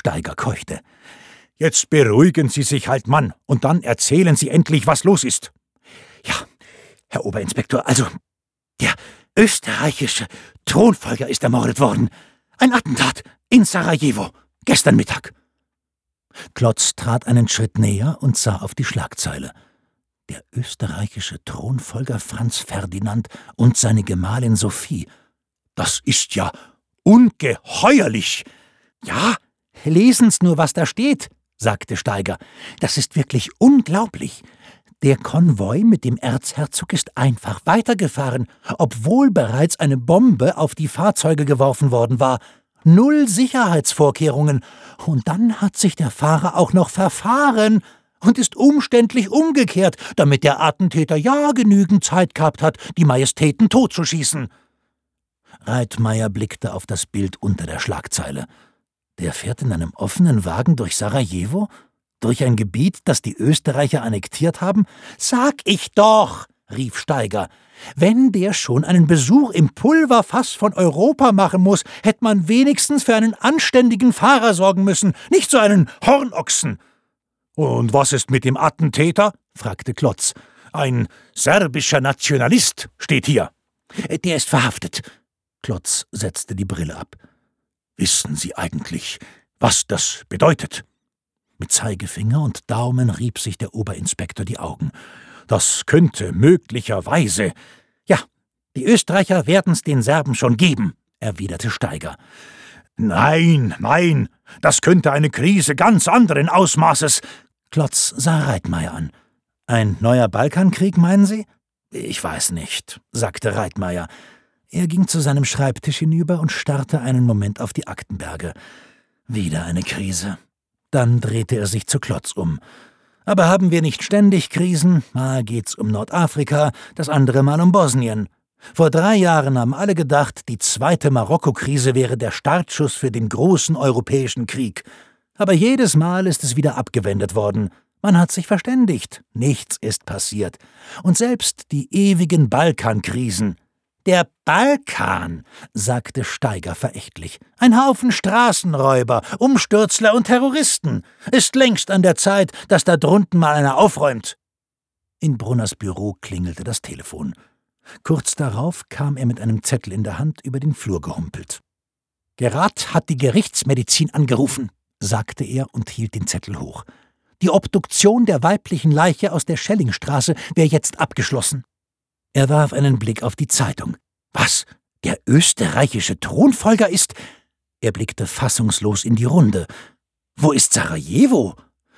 Steiger keuchte. »Jetzt beruhigen Sie sich halt, Mann, und dann erzählen Sie endlich, was los ist.« »Ja, Herr Oberinspektor, also, der österreichische Thronfolger ist ermordet worden. Ein Attentat in Sarajevo, gestern Mittag.« Klotz trat einen Schritt näher und sah auf die Schlagzeile. Der österreichische Thronfolger Franz Ferdinand und seine Gemahlin Sophie. »Das ist ja ungeheuerlich!« »Ja, lesen's nur, was da steht«, sagte Steiger. »Das ist wirklich unglaublich. Der Konvoi mit dem Erzherzog ist einfach weitergefahren, obwohl bereits eine Bombe auf die Fahrzeuge geworfen worden war. 0 Sicherheitsvorkehrungen. Und dann hat sich der Fahrer auch noch verfahren und ist umständlich umgekehrt, damit der Attentäter ja genügend Zeit gehabt hat, die Majestäten totzuschießen.« Reitmeier blickte auf das Bild unter der Schlagzeile. Der fährt in einem offenen Wagen durch Sarajevo? Durch ein Gebiet, das die Österreicher annektiert haben? »Sag ich doch«, rief Steiger. »Wenn der schon einen Besuch im Pulverfass von Europa machen muss, hätte man wenigstens für einen anständigen Fahrer sorgen müssen, nicht so einen Hornochsen.« »Und was ist mit dem Attentäter?« fragte Klotz. »Ein serbischer Nationalist steht hier.« »Der ist verhaftet.« Klotz setzte die Brille ab. »Wissen Sie eigentlich, was das bedeutet?« Mit Zeigefinger und Daumen rieb sich der Oberinspektor die Augen. »Das könnte möglicherweise...« »Ja, die Österreicher werden's den Serben schon geben«, erwiderte Steiger. »Nein, das könnte eine Krise ganz anderen Ausmaßes.« Klotz sah Reitmeier an. »Ein neuer Balkankrieg, meinen Sie?« »Ich weiß nicht«, sagte Reitmeier. Er ging zu seinem Schreibtisch hinüber und starrte einen Moment auf die Aktenberge. Wieder eine Krise. Dann drehte er sich zu Klotz um. »Aber haben wir nicht ständig Krisen? Mal geht's um Nordafrika, das andere Mal um Bosnien. Vor 3 Jahren haben alle gedacht, die 2. Marokko-Krise wäre der Startschuss für den großen europäischen Krieg. Aber jedes Mal ist es wieder abgewendet worden. Man hat sich verständigt. Nichts ist passiert. Und selbst die ewigen Balkankrisen. »Der Balkan«, sagte Steiger verächtlich. »Ein Haufen Straßenräuber, Umstürzler und Terroristen. Ist längst an der Zeit, dass da drunten mal einer aufräumt.« In Brunners Büro klingelte das Telefon. Kurz darauf kam er mit einem Zettel in der Hand über den Flur gehumpelt. »Gerard hat die Gerichtsmedizin angerufen«, sagte er und hielt den Zettel hoch. »Die Obduktion der weiblichen Leiche aus der Schellingstraße wäre jetzt abgeschlossen.« Er warf einen Blick auf die Zeitung. »Was? Der österreichische Thronfolger ist...« Er blickte fassungslos in die Runde. »Wo ist Sarajevo?«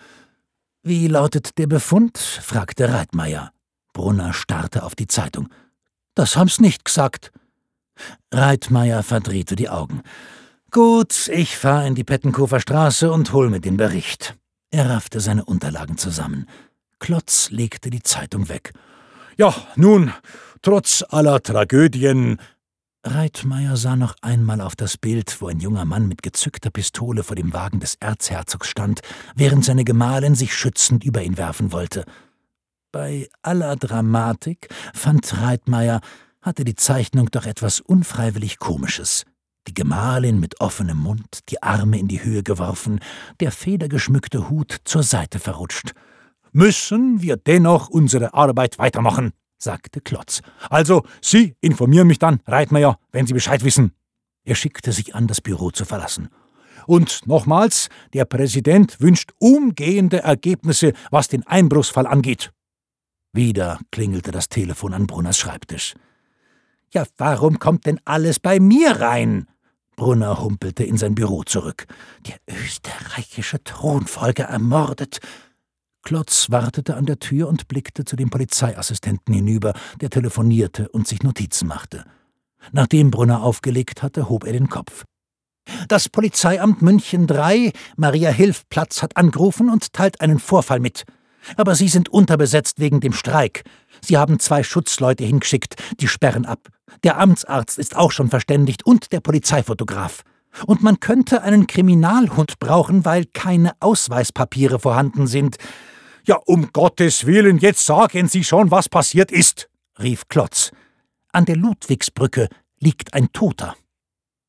»Wie lautet der Befund?« fragte Reitmeier. Brunner starrte auf die Zeitung. »Das haben's nicht gesagt.« Reitmeier verdrehte die Augen. »Gut, ich fahr in die Pettenkofer Straße und hol mir den Bericht.« Er raffte seine Unterlagen zusammen. Klotz legte die Zeitung weg. »Ja, nun, trotz aller Tragödien...« Reitmeier sah noch einmal auf das Bild, wo ein junger Mann mit gezückter Pistole vor dem Wagen des Erzherzogs stand, während seine Gemahlin sich schützend über ihn werfen wollte. Bei aller Dramatik, fand Reitmeier, hatte die Zeichnung doch etwas unfreiwillig Komisches. Die Gemahlin mit offenem Mund, die Arme in die Höhe geworfen, der federgeschmückte Hut zur Seite verrutscht. »Müssen wir dennoch unsere Arbeit weitermachen«, sagte Klotz. »Also, Sie informieren mich dann, Reitmeier, wenn Sie Bescheid wissen.« Er schickte sich an, das Büro zu verlassen. »Und nochmals, der Präsident wünscht umgehende Ergebnisse, was den Einbruchsfall angeht.« Wieder klingelte das Telefon an Brunners Schreibtisch. »Ja, warum kommt denn alles bei mir rein?« Brunner humpelte in sein Büro zurück. »Der österreichische Thronfolger ermordet.« Klotz wartete an der Tür und blickte zu dem Polizeiassistenten hinüber, der telefonierte und sich Notizen machte. Nachdem Brunner aufgelegt hatte, hob er den Kopf. »Das Polizeiamt München 3, Maria-Hilf-Platz, hat angerufen und teilt einen Vorfall mit. Aber Sie sind unterbesetzt wegen dem Streik. Sie haben 2 Schutzleute hingeschickt, die sperren ab. Der Amtsarzt ist auch schon verständigt und der Polizeifotograf. Und man könnte einen Kriminalhund brauchen, weil keine Ausweispapiere vorhanden sind.« »Ja, um Gottes Willen, jetzt sagen Sie schon, was passiert ist«, rief Klotz. »An der Ludwigsbrücke liegt ein Toter.«